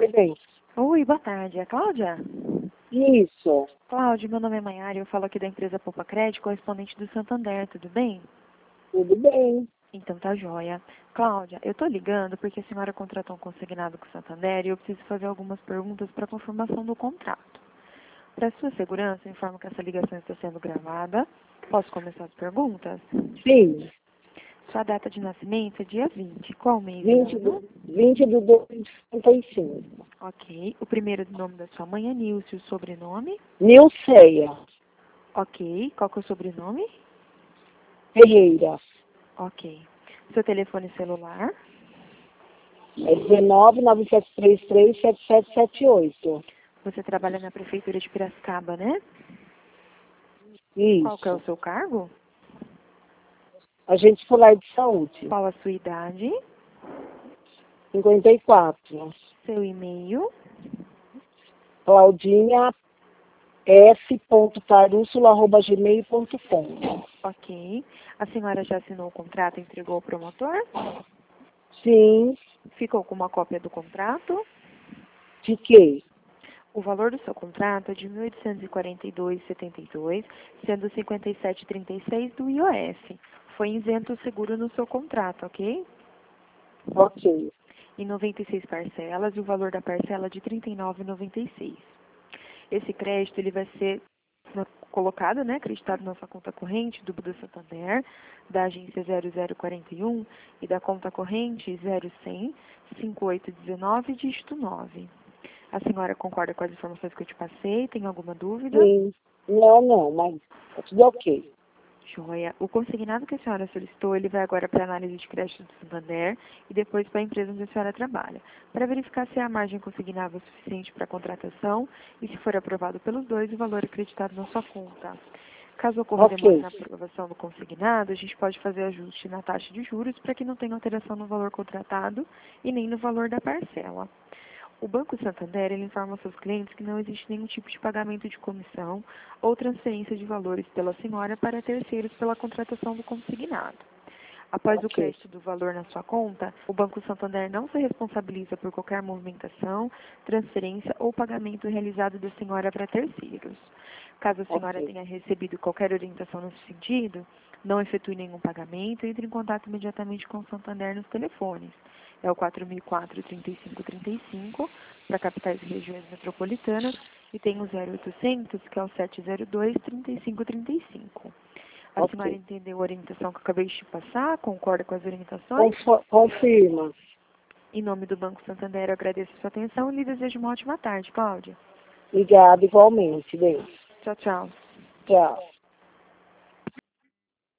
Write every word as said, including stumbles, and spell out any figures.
Oi, bem. Oi, boa tarde. É a Cláudia? Isso. Cláudia, meu nome é Maiara e eu falo aqui da empresa Poupa Crédito, correspondente do Santander, tudo bem? Tudo bem. Então tá joia. Cláudia, eu tô ligando porque a senhora contratou um consignado com o Santander e eu preciso fazer algumas perguntas para confirmação do contrato. Para sua segurança, eu informo que essa ligação está sendo gravada. Posso começar as perguntas? Sim. Sua data de nascimento é dia vinte. Qual mês e vinte ano? do, vinte do dois de setenta e cinco. Ok. O primeiro nome da sua mãe é Nilce, o sobrenome? Nilceia Ok. Qual que é o sobrenome? Ferreira. Ok. Seu telefone celular? É dezenove, nove sete três três, sete sete sete oito. Você trabalha na prefeitura de Piracicaba, né? Qual que é o Isso. seu cargo? Agente escolar de saúde. Qual a sua idade? cinquenta e quatro. Seu e-mail? Claudinha s.carússula arroba gmail ponto com. Ok. A senhora já assinou o contrato e entregou ao promotor? Sim. Ficou com uma cópia do contrato? Fiquei. O valor do seu contrato é de mil oitocentos e quarenta e dois reais e setenta e dois centavos, sendo cinquenta e sete reais e trinta e seis centavos do I O F. Foi isento o seguro no seu contrato, ok? Ok. Em noventa e seis parcelas e o valor da parcela de trinta e nove reais e noventa e seis centavos. Esse crédito ele vai ser colocado, né, acreditado na sua conta corrente do Buda Santander, da agência zero zero quarenta e um e da conta corrente zero cem, cinquenta e oito dezenove, dígito nove. A senhora concorda com as informações que eu te passei? Tem alguma dúvida? Sim. Não, não, mas tá tudo ok. Joia. O consignado que a senhora solicitou, ele vai agora para a análise de crédito do Santander e depois para a empresa onde a senhora trabalha, para verificar se a margem consignável é suficiente para a contratação e, se for aprovado pelos dois, o valor acreditado na sua conta. Caso ocorra demora Ok. na aprovação do consignado, a gente pode fazer ajuste na taxa de juros para que não tenha alteração no valor contratado e nem no valor da parcela. O Banco Santander ele informa aos seus clientes que não existe nenhum tipo de pagamento de comissão ou transferência de valores pela senhora para terceiros pela contratação do consignado. Após o Ok. crédito do valor na sua conta, o Banco Santander não se responsabiliza por qualquer movimentação, transferência ou pagamento realizado da senhora para terceiros. Caso a senhora Ok. tenha recebido qualquer orientação nesse sentido, não efetue nenhum pagamento, entre em contato imediatamente com o Santander nos telefones. É o quatro mil e quatro, trinta e cinco trinta e cinco, para capitais e regiões metropolitanas, e tem o zero oitocentos, que é o sete zero dois, trinta e cinco trinta e cinco. A senhora Ok. entendeu a orientação que eu acabei de te passar? Concorda com as orientações? Confo- Confirma. Em nome do Banco Santander, eu agradeço a sua atenção e lhe desejo uma ótima tarde, Cláudia. Obrigada igualmente, bem. Tchau, tchau. Tchau.